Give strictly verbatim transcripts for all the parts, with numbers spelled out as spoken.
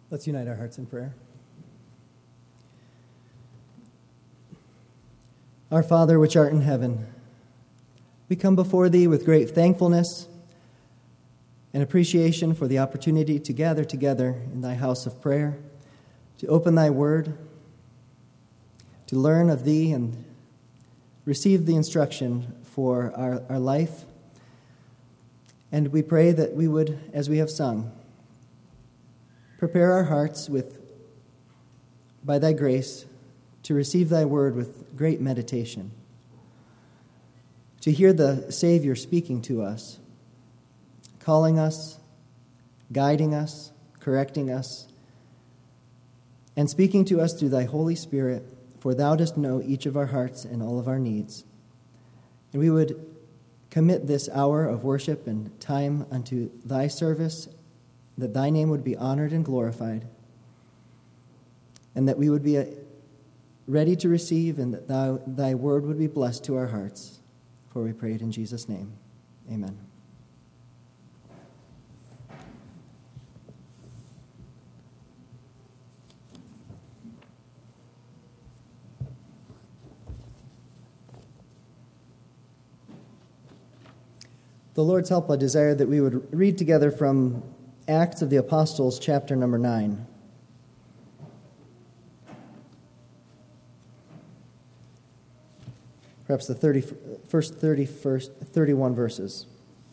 Let's unite our hearts in prayer. Our Father, which art in heaven, we come before thee with great thankfulness and appreciation for the opportunity to gather together in thy house of prayer, to open thy word, to learn of thee and receive the instruction for our, our life. And we pray that we would, as we have sung, prepare our hearts with, by thy grace, to receive thy word with great meditation, to hear the Savior speaking to us, calling us, guiding us, correcting us, and speaking to us through thy Holy Spirit, for thou dost know each of our hearts and all of our needs. And we would commit this hour of worship and time unto thy service, that thy name would be honored and glorified, and that we would be ready to receive, and that thou, thy word would be blessed to our hearts. For we pray it in Jesus' name. Amen. The Lord's help, I desire that we would read together from Acts of the Apostles, chapter number nine. Perhaps the thirty, first, thirty, first, thirty-one verses.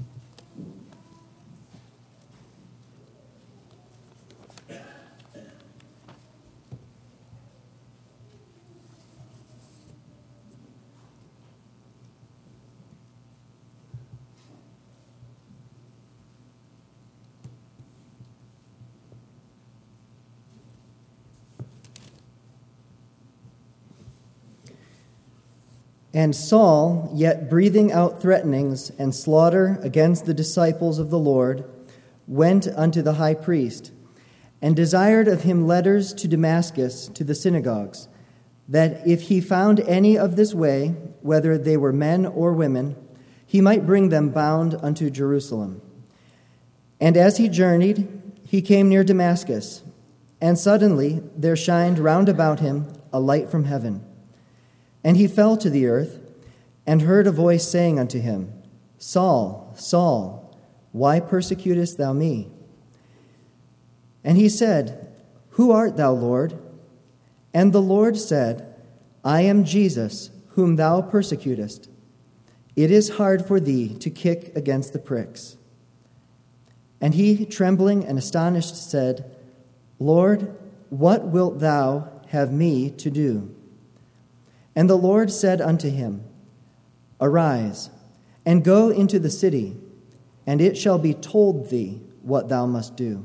And Saul, yet breathing out threatenings and slaughter against the disciples of the Lord, went unto the high priest, and desired of him letters to Damascus to the synagogues, that if he found any of this way, whether they were men or women, he might bring them bound unto Jerusalem. And as he journeyed, he came near Damascus, and suddenly there shined round about him a light from heaven. And he fell to the earth, and heard a voice saying unto him, Saul, Saul, why persecutest thou me? And he said, Who art thou, Lord? And the Lord said, I am Jesus, whom thou persecutest. It is hard for thee to kick against the pricks. And he, trembling and astonished, said, Lord, what wilt thou have me to do? And the Lord said unto him, Arise, and go into the city, and it shall be told thee what thou must do.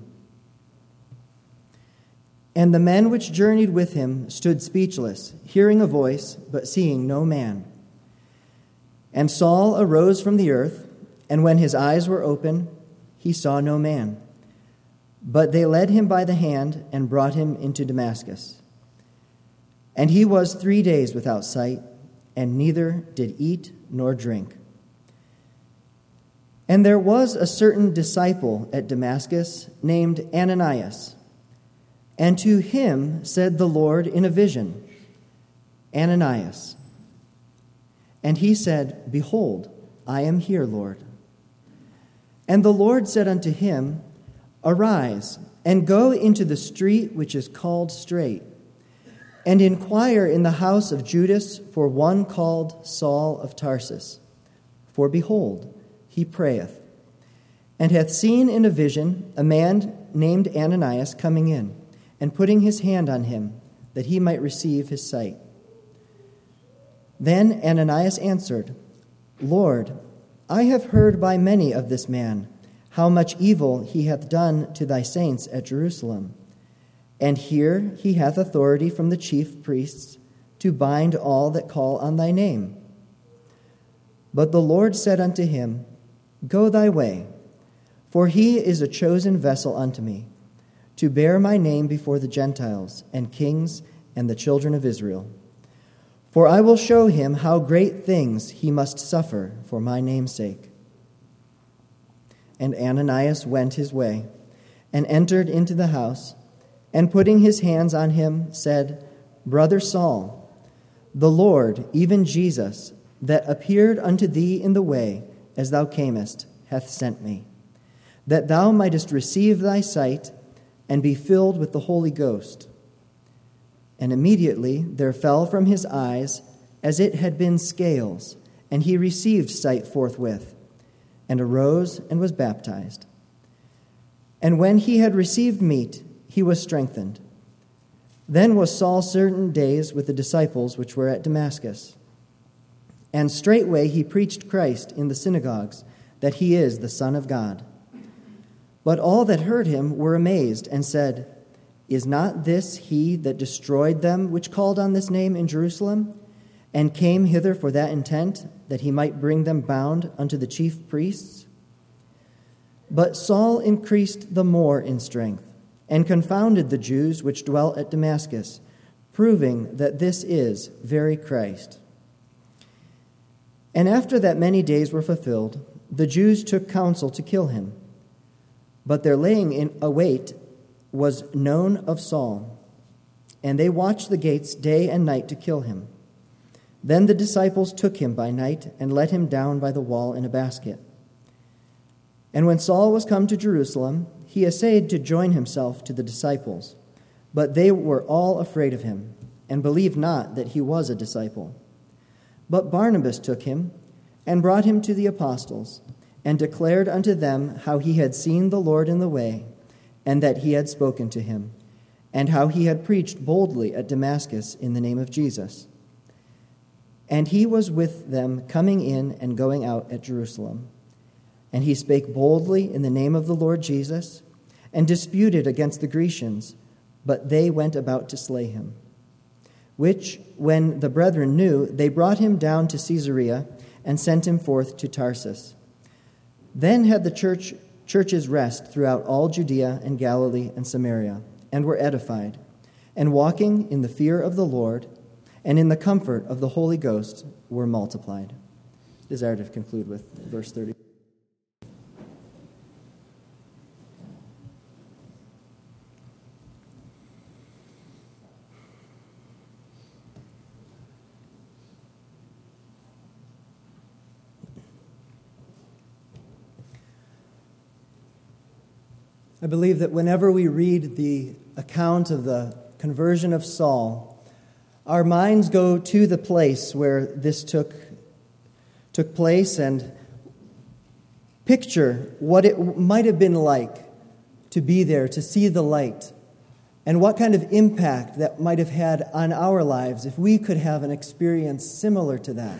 And the men which journeyed with him stood speechless, hearing a voice, but seeing no man. And Saul arose from the earth, and when his eyes were open, he saw no man. But they led him by the hand and brought him into Damascus. And he was three days without sight, and neither did eat nor drink. And there was a certain disciple at Damascus named Ananias. And to him said the Lord in a vision, Ananias. And he said, Behold, I am here, Lord. And the Lord said unto him, Arise, and go into the street which is called Straight, and inquire in the house of Judas for one called Saul of Tarsus. For behold, he prayeth, and hath seen in a vision a man named Ananias coming in, and putting his hand on him, that he might receive his sight. Then Ananias answered, Lord, I have heard by many of this man, how much evil he hath done to thy saints at Jerusalem. And here he hath authority from the chief priests to bind all that call on thy name. But the Lord said unto him, Go thy way, for he is a chosen vessel unto me, to bear my name before the Gentiles and kings and the children of Israel. For I will show him how great things he must suffer for my name's sake. And Ananias went his way, and entered into the house, and putting his hands on him, said, Brother Saul, the Lord, even Jesus, that appeared unto thee in the way as thou camest, hath sent me, that thou mightest receive thy sight and be filled with the Holy Ghost. And immediately there fell from his eyes as it had been scales, and he received sight forthwith, and arose and was baptized. And when he had received meat, he was strengthened. Then was Saul certain days with the disciples which were at Damascus. And straightway he preached Christ in the synagogues, that he is the Son of God. But all that heard him were amazed, and said, Is not this he that destroyed them which called on this name in Jerusalem, and came hither for that intent, that he might bring them bound unto the chief priests? But Saul increased the more in strength, and confounded the Jews which dwelt at Damascus, proving that this is very Christ. And after that many days were fulfilled, the Jews took counsel to kill him. But their laying in await was known of Saul, and they watched the gates day and night to kill him. Then the disciples took him by night and let him down by the wall in a basket. And when Saul was come to Jerusalem, he essayed to join himself to the disciples, but they were all afraid of him, and believed not that he was a disciple. But Barnabas took him, and brought him to the apostles, and declared unto them how he had seen the Lord in the way, and that he had spoken to him, and how he had preached boldly at Damascus in the name of Jesus. And he was with them coming in and going out at Jerusalem. And he spake boldly in the name of the Lord Jesus, and disputed against the Grecians, but they went about to slay him. Which, when the brethren knew, they brought him down to Caesarea, and sent him forth to Tarsus. Then had the church churches rest throughout all Judea and Galilee and Samaria, and were edified, and walking in the fear of the Lord, and in the comfort of the Holy Ghost, were multiplied. Desire to conclude with verse thirty. I believe that whenever we read the account of the conversion of Saul, our minds go to the place where this took, took place and picture what it might have been like to be there, to see the light, and what kind of impact that might have had on our lives if we could have an experience similar to that.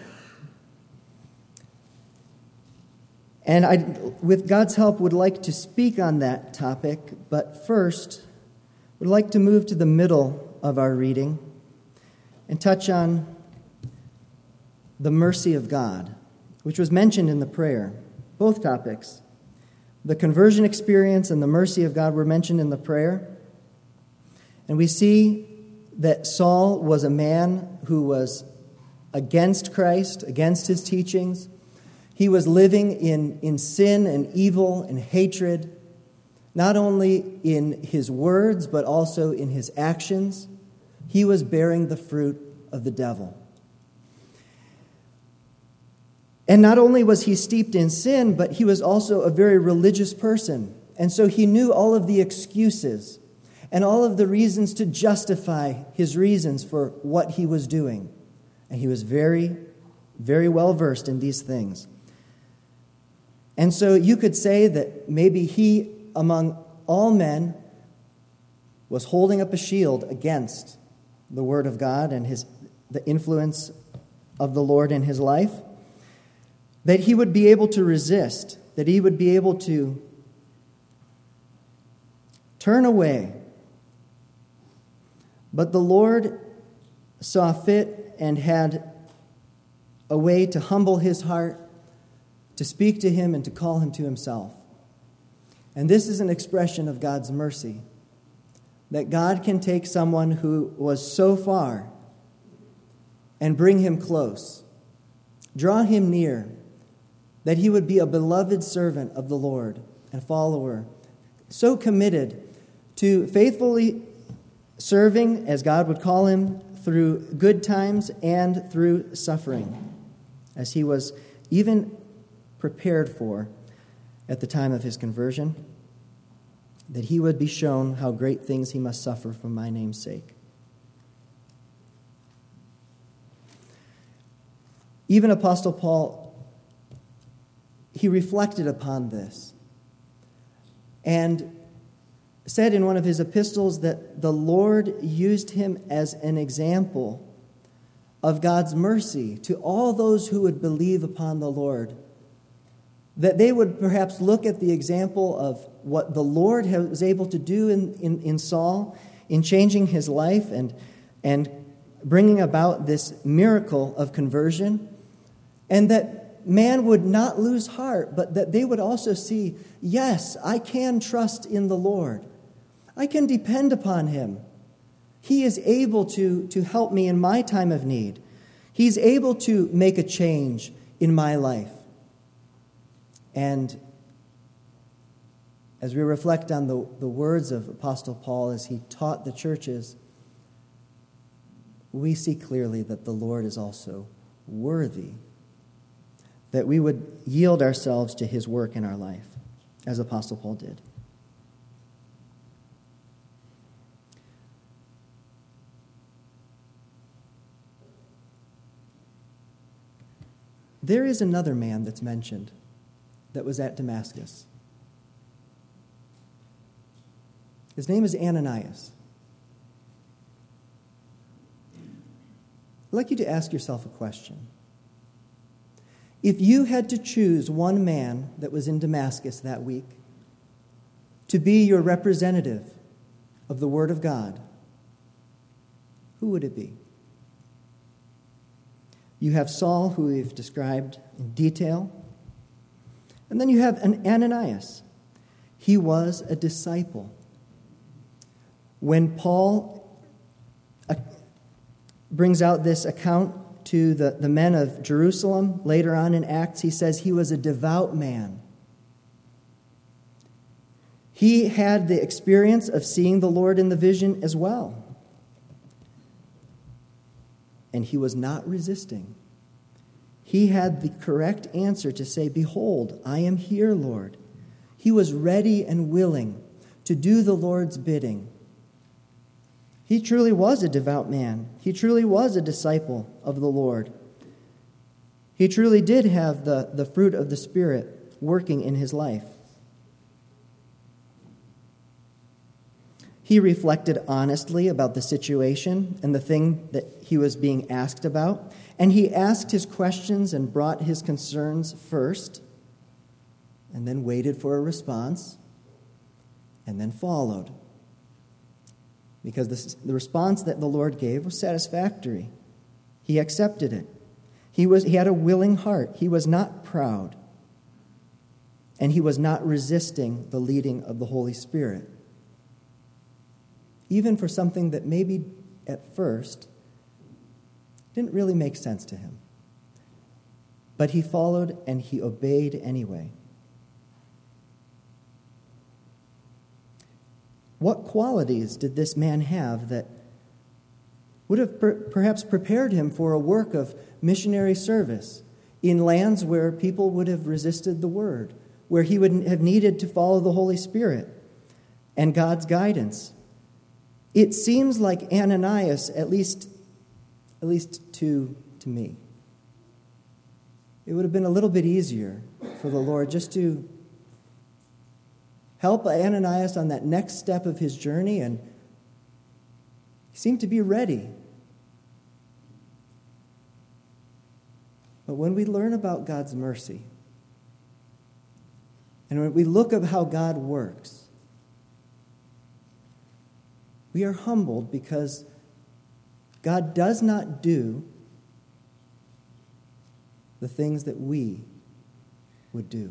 And I, with God's help, would like to speak on that topic, but first, would like to move to the middle of our reading and touch on the mercy of God, which was mentioned in the prayer. Both topics, the conversion experience and the mercy of God, were mentioned in the prayer. And we see that Saul was a man who was against Christ, against his teachings. He was living in, in sin and evil and hatred, not only in his words, but also in his actions. He was bearing the fruit of the devil. And not only was he steeped in sin, but he was also a very religious person. And so he knew all of the excuses and all of the reasons to justify his reasons for what he was doing. And he was very, very well versed in these things. And so you could say that maybe he, among all men, was holding up a shield against the Word of God and his the influence of the Lord in his life, that he would be able to resist, that he would be able to turn away. But the Lord saw fit and had a way to humble his heart, to speak to him and to call him to himself. And this is an expression of God's mercy, that God can take someone who was so far and bring him close, draw him near, that he would be a beloved servant of the Lord and follower, so committed to faithfully serving, as God would call him, through good times and through suffering, as he was even prepared for at the time of his conversion, that he would be shown how great things he must suffer for my name's sake. Even Apostle Paul, he reflected upon this and said in one of his epistles that the Lord used him as an example of God's mercy to all those who would believe upon the Lord, that they would perhaps look at the example of what the Lord was able to do in, in, in Saul in changing his life and, and bringing about this miracle of conversion, and that man would not lose heart, but that they would also see, yes, I can trust in the Lord. I can depend upon him. He is able to, to help me in my time of need. He's able to make a change in my life. And as we reflect on the, the words of Apostle Paul as he taught the churches, we see clearly that the Lord is also worthy, that we would yield ourselves to his work in our life, as Apostle Paul did. There is another man that's mentioned that was at Damascus. His name is Ananias. I'd like you to ask yourself a question. If you had to choose one man that was in Damascus that week to be your representative of the Word of God, who would it be? You have Saul, who we've described in detail. And then you have an Ananias. He was a disciple. When Paul uh, brings out this account to the, the men of Jerusalem later on in Acts, he says he was a devout man. He had the experience of seeing the Lord in the vision as well. And he was not resisting. He had the correct answer to say, "Behold, I am here, Lord." He was ready and willing to do the Lord's bidding. He truly was a devout man. He truly was a disciple of the Lord. He truly did have the, the fruit of the Spirit working in his life. He reflected honestly about the situation and the thing that he was being asked about, and he asked his questions and brought his concerns first, and then waited for a response, and then followed. Because the, the response that the Lord gave was satisfactory. He accepted it. He was, he had a willing heart. He was not proud. And he was not resisting the leading of the Holy Spirit. Even for something that maybe at first didn't really make sense to him. But he followed and he obeyed anyway. What qualities did this man have that would have per- perhaps prepared him for a work of missionary service in lands where people would have resisted the word, where he would have needed to follow the Holy Spirit and God's guidance? It seems like Ananias, at least, at least to, to me, it would have been a little bit easier for the Lord just to help Ananias on that next step of his journey, and he seemed to be ready. But when we learn about God's mercy, and when we look at how God works, we are humbled because God does not do the things that we would do.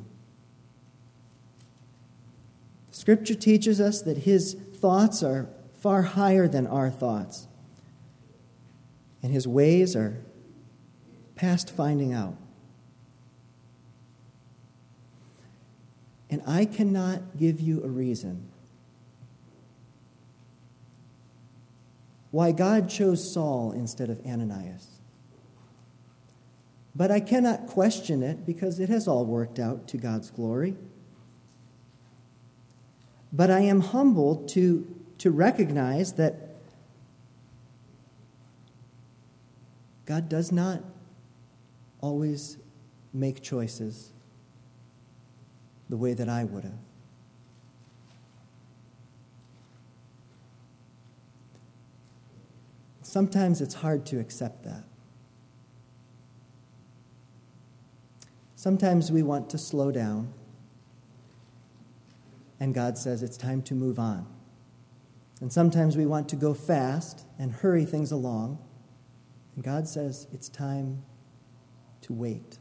Scripture teaches us that his thoughts are far higher than our thoughts, and his ways are past finding out. And I cannot give you a reason why God chose Saul instead of Ananias. But I cannot question it because it has all worked out to God's glory. But I am humbled to, to recognize that God does not always make choices the way that I would have. Sometimes it's hard to accept that. Sometimes we want to slow down, and God says it's time to move on. And sometimes we want to go fast and hurry things along, and God says it's time to wait.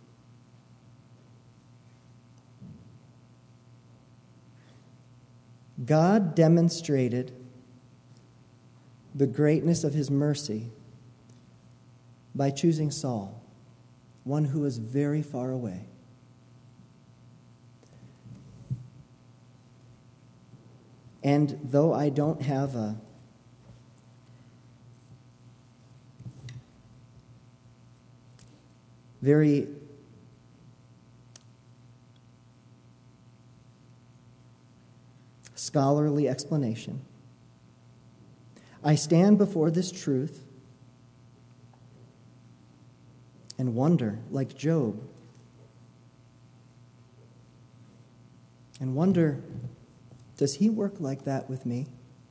God demonstrated the greatness of his mercy by choosing Saul, one who was very far away. And though I don't have a very scholarly explanation, I stand before this truth and wonder, like Job, and wonder, does he work like that with me?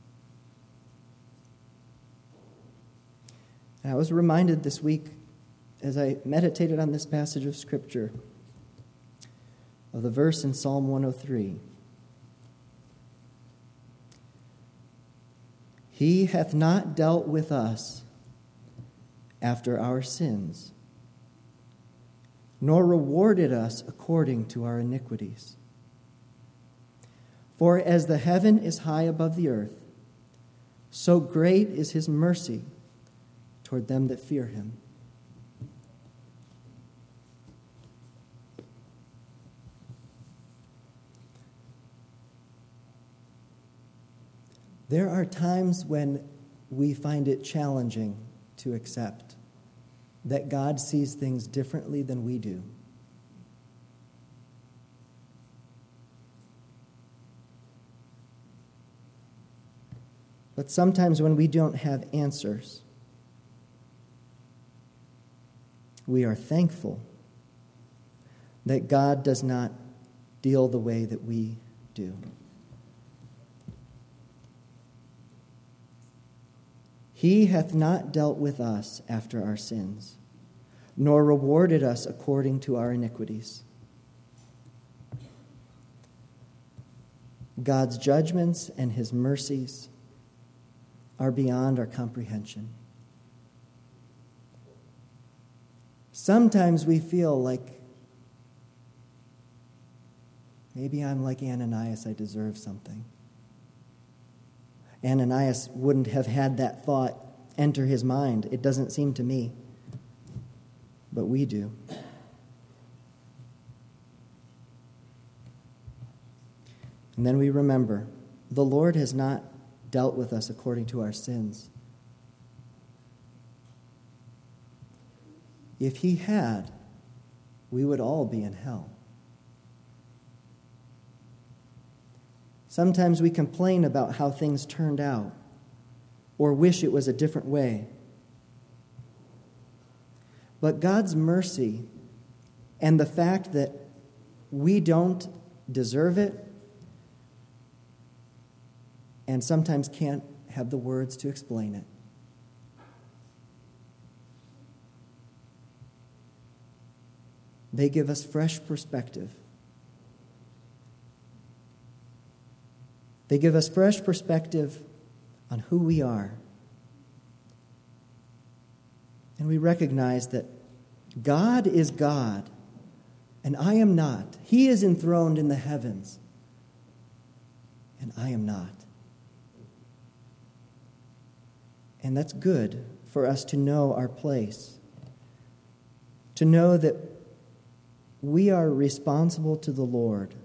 And I was reminded this week, as I meditated on this passage of Scripture, of the verse in Psalm one oh three. He hath not dealt with us after our sins, nor rewarded us according to our iniquities. For as the heaven is high above the earth, so great is his mercy toward them that fear him. There are times when we find it challenging to accept that God sees things differently than we do. But sometimes when we don't have answers, we are thankful that God does not deal the way that we do. He hath not dealt with us after our sins, nor rewarded us according to our iniquities. God's judgments and his mercies are beyond our comprehension. Sometimes we feel like maybe I'm like Ananias, I deserve something. Ananias wouldn't have had that thought enter his mind. It doesn't seem to me. But we do. And then we remember, the Lord has not dealt with us according to our sins. If he had, we would all be in hell. Sometimes we complain about how things turned out or wish it was a different way. But God's mercy and the fact that we don't deserve it and sometimes can't have the words to explain it, they give us fresh perspective. They give us fresh perspective on who we are. And we recognize that God is God, and I am not. He is enthroned in the heavens, and I am not. And that's good for us to know our place, to know that we are responsible to the Lord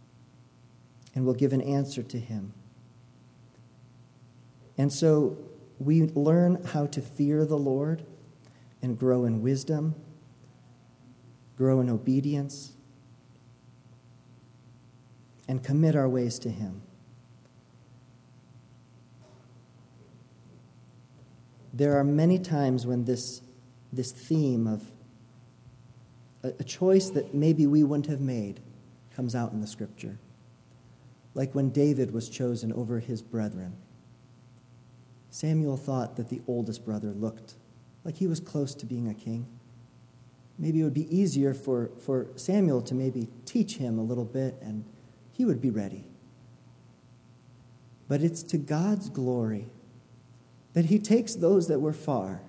and will give an answer to him. And so we learn how to fear the Lord and grow in wisdom, grow in obedience, and commit our ways to him. There are many times when this, this theme of a, a choice that maybe we wouldn't have made comes out in the Scripture. Like when David was chosen over his brethren. Samuel thought that the oldest brother looked like he was close to being a king. Maybe it would be easier for, for Samuel to maybe teach him a little bit and he would be ready. But it's to God's glory that he takes those that were far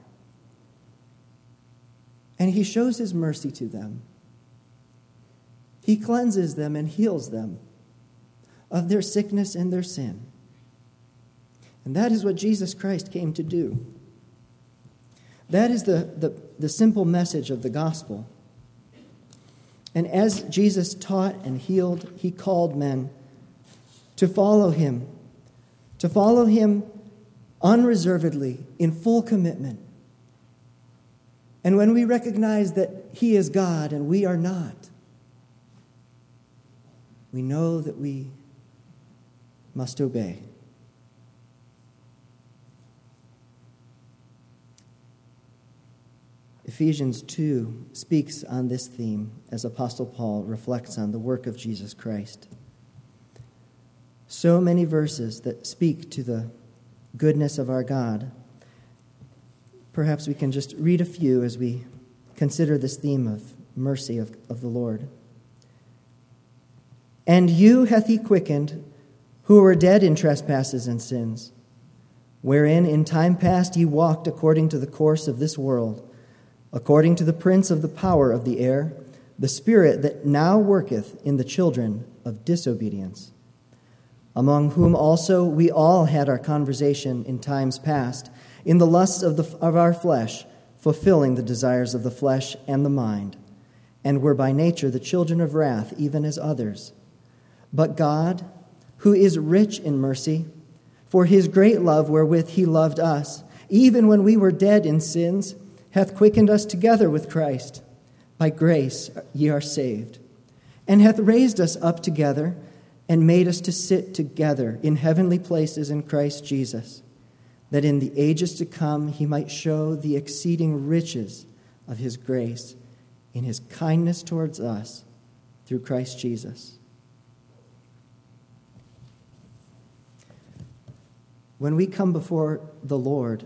and he shows his mercy to them. He cleanses them and heals them of their sickness and their sin. And that is what Jesus Christ came to do. That is the, the, the simple message of the gospel. And as Jesus taught and healed, he called men to follow him, to follow him unreservedly, in full commitment. And when we recognize that he is God and we are not, we know that we must obey. Ephesians two speaks on this theme as Apostle Paul reflects on the work of Jesus Christ. So many verses that speak to the goodness of our God. Perhaps we can just read a few as we consider this theme of mercy of, of the Lord. And you hath he quickened, who were dead in trespasses and sins, wherein in time past ye walked according to the course of this world, according to the prince of the power of the air, the spirit that now worketh in the children of disobedience, among whom also we all had our conversation in times past, in the lusts of, the, of our flesh, fulfilling the desires of the flesh and the mind, and were by nature the children of wrath, even as others. But God, who is rich in mercy, for his great love wherewith he loved us, even when we were dead in sins, hath quickened us together with Christ. By grace ye are saved, and hath raised us up together, and made us to sit together in heavenly places in Christ Jesus, that in the ages to come he might show the exceeding riches of his grace in his kindness towards us through Christ Jesus. When we come before the Lord,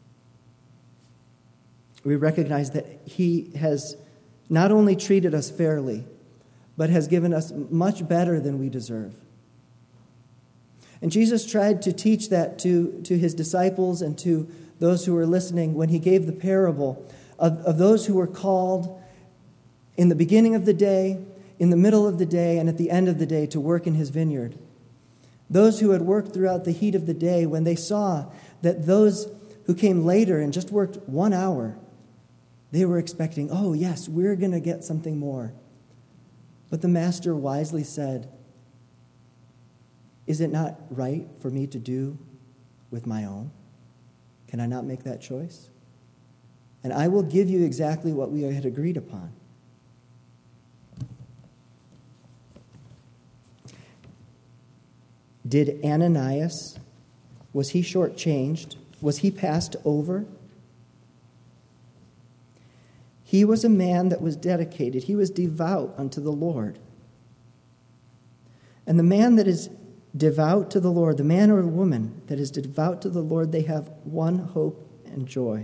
we recognize that he has not only treated us fairly, but has given us much better than we deserve. And Jesus tried to teach that to, to his disciples and to those who were listening when he gave the parable of, of those who were called in the beginning of the day, in the middle of the day, and at the end of the day to work in his vineyard. Those who had worked throughout the heat of the day, when they saw that those who came later and just worked one hour, they were expecting, oh yes, we're going to get something more. But the master wisely said, is it not right for me to do with my own? Can I not make that choice? And I will give you exactly what we had agreed upon. Did Ananias, was he shortchanged? Was he passed over? He was a man that was dedicated. He was devout unto the Lord. And the man that is devout to the Lord, the man or woman that is devout to the Lord, they have one hope and joy.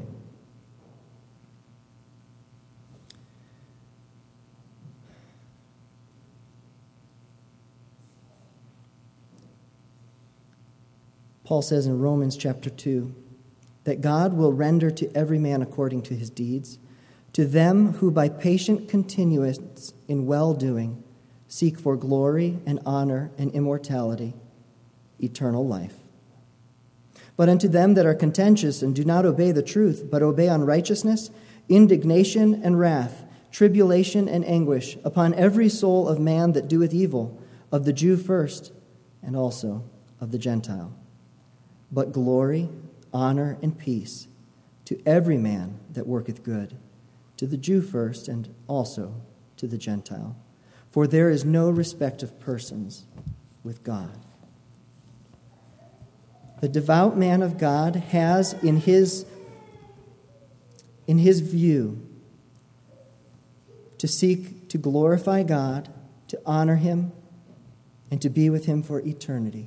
Paul says in Romans chapter two that God will render to every man according to his deeds, to them who by patient continuance in well-doing seek for glory and honor and immortality, eternal life. But unto them that are contentious and do not obey the truth, but obey unrighteousness, indignation and wrath, tribulation and anguish upon every soul of man that doeth evil, of the Jew first, and also of the Gentile. But glory, honor and peace to every man that worketh good, to the Jew first, and also to the Gentile. For there is no respect of persons with God. The devout man of God has in his, in his view to seek to glorify God, to honor him, and to be with him for eternity.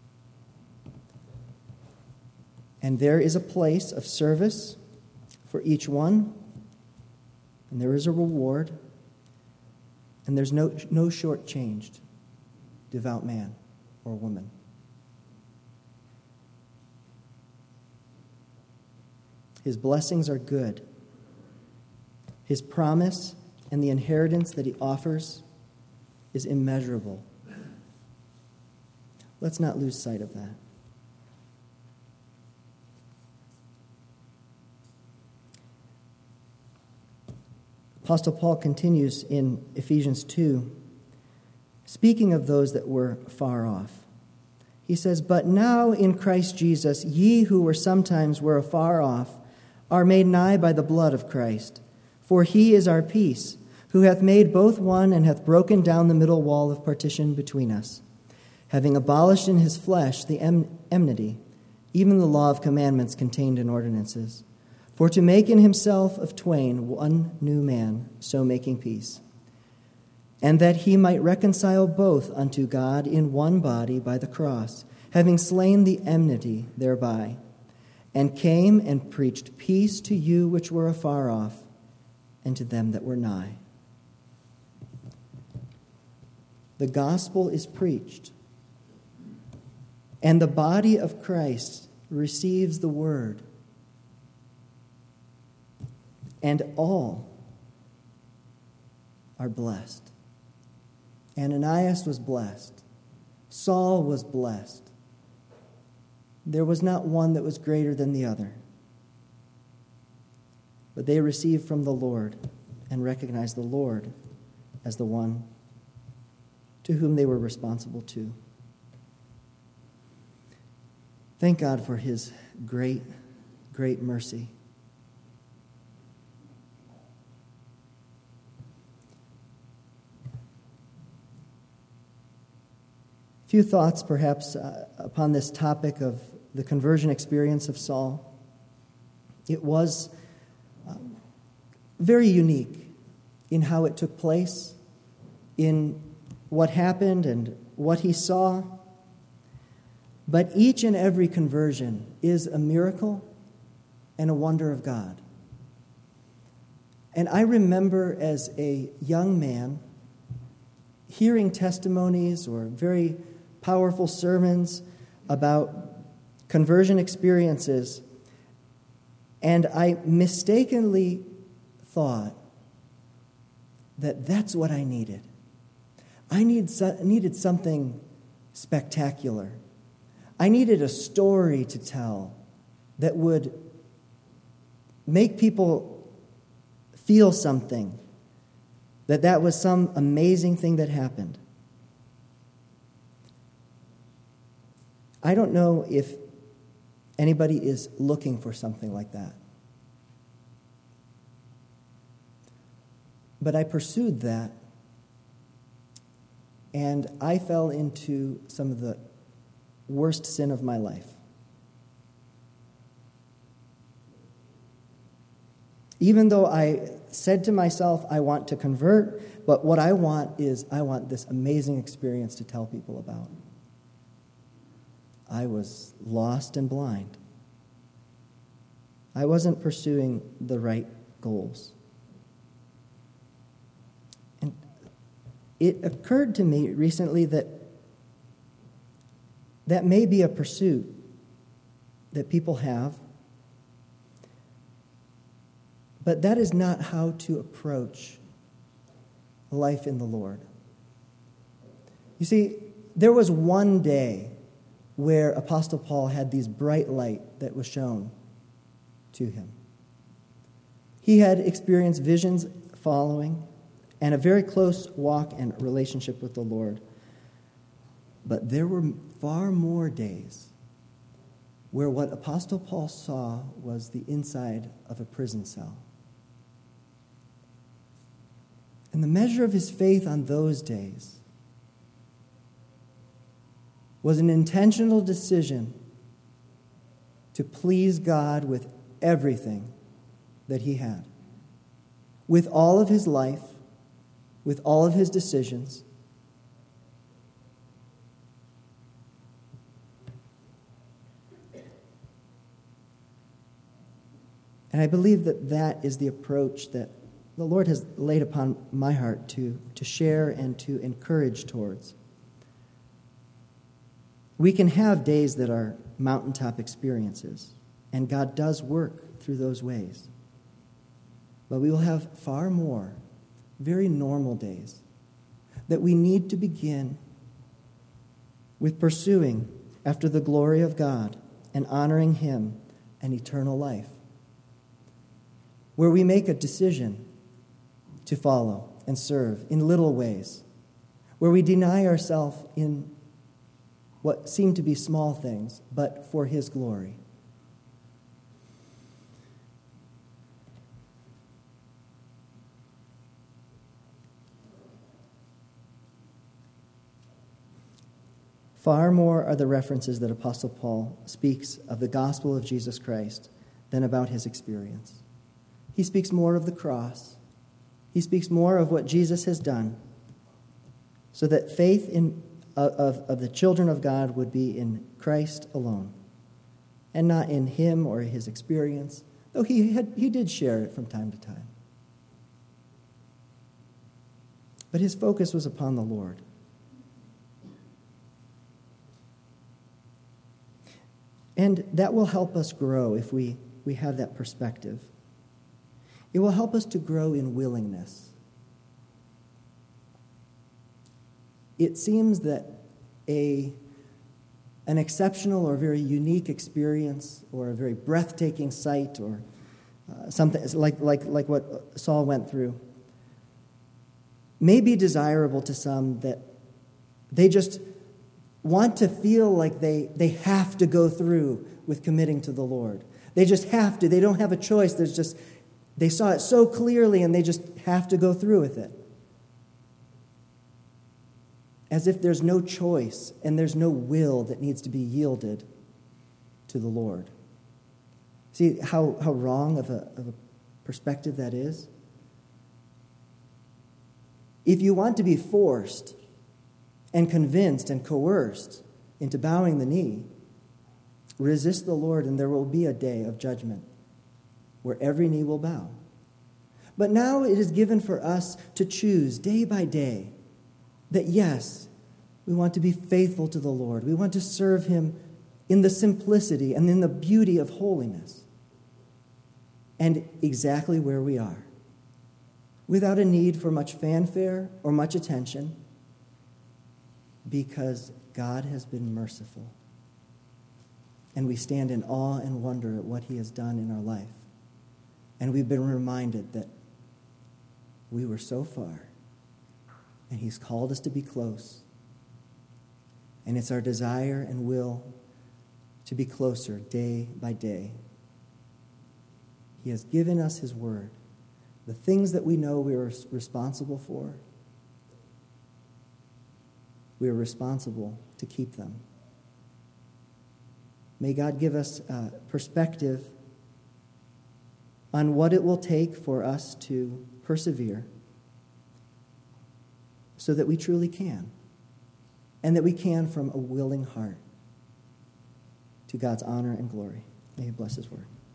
And there is a place of service for each one, and there is a reward, and there's no, no shortchanged devout man or woman. His blessings are good. His promise and the inheritance that he offers is immeasurable. Let's not lose sight of that. Apostle Paul continues in Ephesians two, speaking of those that were far off. He says, "But now in Christ Jesus, ye who were sometimes were afar off, are made nigh by the blood of Christ. For he is our peace, who hath made both one, and hath broken down the middle wall of partition between us, having abolished in his flesh the enmity, even the law of commandments contained in ordinances, for to make in himself of twain one new man, so making peace, and that he might reconcile both unto God in one body by the cross, having slain the enmity thereby, and came and preached peace to you which were afar off, and to them that were nigh." The gospel is preached, and the body of Christ receives the word, and all are blessed. Ananias was blessed. Saul was blessed. There was not one that was greater than the other. But they received from the Lord and recognized the Lord as the one to whom they were responsible to. Thank God for his great, great mercy. A few thoughts, perhaps, uh, upon this topic of the conversion experience of Saul. It was um, very unique in how it took place, in what happened and what he saw. But each and every conversion is a miracle and a wonder of God. And I remember as a young man hearing testimonies or very powerful sermons about conversion experiences, and I mistakenly thought that that's what I needed. I need, needed something spectacular. I needed a story to tell that would make people feel something, that that was some amazing thing that happened. I don't know if anybody is looking for something like that. But I pursued that, and I fell into some of the worst sin of my life. Even though I said to myself, I want to convert, but what I want is I want this amazing experience to tell people about. I was lost and blind. I wasn't pursuing the right goals. And it occurred to me recently that that may be a pursuit that people have, but that is not how to approach life in the Lord. You see, there was one day where Apostle Paul had these bright light that was shown to him. He had experienced visions following and a very close walk and relationship with the Lord. But there were far more days where what Apostle Paul saw was the inside of a prison cell. And the measure of his faith on those days was an intentional decision to please God with everything that he had, with all of his life, with all of his decisions. And I believe that that is the approach that the Lord has laid upon my heart to, to share and to encourage towards. We can have days that are mountaintop experiences, and God does work through those ways. But we will have far more very normal days that we need to begin with pursuing after the glory of God and honoring Him and eternal life, where we make a decision to follow and serve in little ways, where we deny ourselves in what seem to be small things, but for His glory. Far more are the references that Apostle Paul speaks of the gospel of Jesus Christ than about his experience. He speaks more of the cross. He speaks more of what Jesus has done, so that faith in Of, of the children of God would be in Christ alone, and not in him or his experience, though he had he did share it from time to time. But his focus was upon the Lord. And that will help us grow if we, we have that perspective. It will help us to grow in willingness. It seems that a, an exceptional or very unique experience or a very breathtaking sight or uh, something like, like, like what Saul went through may be desirable to some, that they just want to feel like they, they have to go through with committing to the Lord. They just have to. They don't have a choice. There's just, they saw it so clearly and they just have to go through with it. As if there's no choice and there's no will that needs to be yielded to the Lord. See how, how wrong of a, of a perspective that is? If you want to be forced and convinced and coerced into bowing the knee, resist the Lord, and there will be a day of judgment where every knee will bow. But now it is given for us to choose day by day that yes, we want to be faithful to the Lord. We want to serve Him in the simplicity and in the beauty of holiness, and exactly where we are, without a need for much fanfare or much attention, because God has been merciful. And we stand in awe and wonder at what He has done in our life. And we've been reminded that we were so far, and He's called us to be close. And it's our desire and will to be closer day by day. He has given us His word. The things that we know we are responsible for, we are responsible to keep them. May God give us uh, perspective on what it will take for us to persevere so that we truly can, and that we can from a willing heart, to God's honor and glory. May He bless His word.